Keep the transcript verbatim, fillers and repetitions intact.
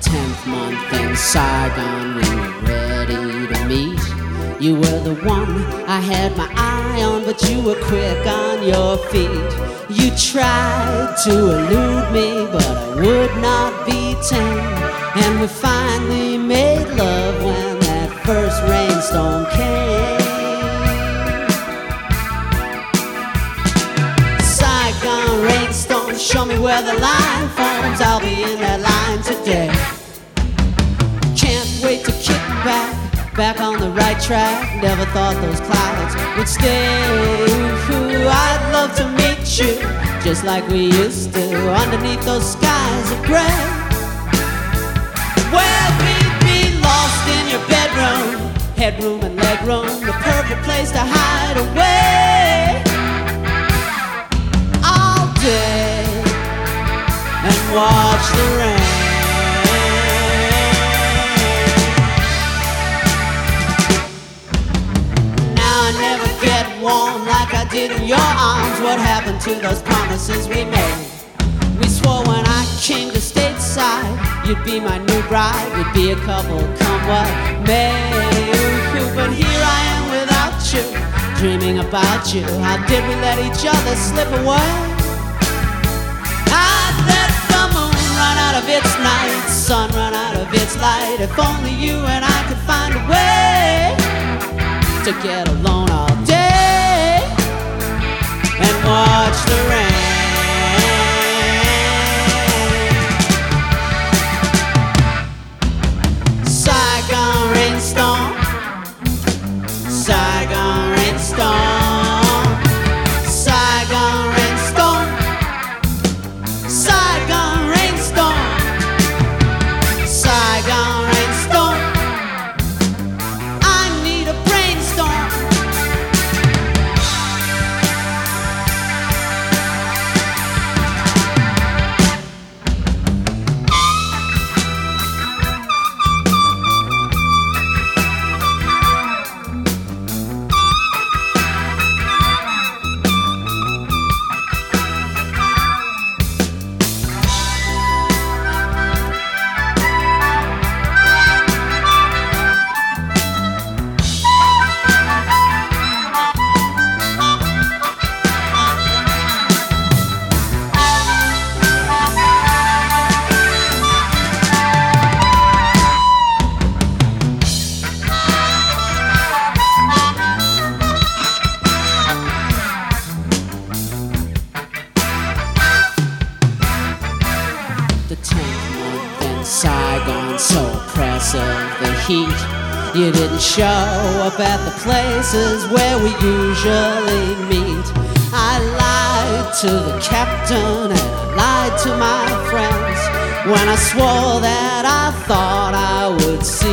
tenth month in Saigon, we were ready to meet. You were the one I had my eye on, but you were quick on your feet. You tried to elude me, but I would not be tamed. And we finally made love when that first rainstorm came. Saigon rainstorm, show me where the line forms. I'll be in that line today. Can't wait to kick back, back on the right track. Never thought those clouds would stay. Ooh, I'd love to meet you, just like we used to, underneath those skies of gray. Well, we'd be lost in your bedroom, headroom and legroom, the perfect place to hide away all day and watch the rain. Now I never get warm like I did in your arms. What happened to those promises we made? We swore when I came to stateside, you'd be my new bride, we'd be a couple come what may. But here I am without you, dreaming about you. How did we let each other slip away? I'd let the moon run out of its night, sun run out of its light. If only you and I could find a way to get alone all day and watch the rain. Saigon rainstorm, Saigon rainstorm, Saigon rainstorm, Saigon rainstorm, Saigon rainstorm. I need a brainstorm. The tenth month in Saigon, so oppressive, the heat. You didn't show up at the places where we usually meet. I lied to the captain and I lied to my friends when I swore that I thought I would see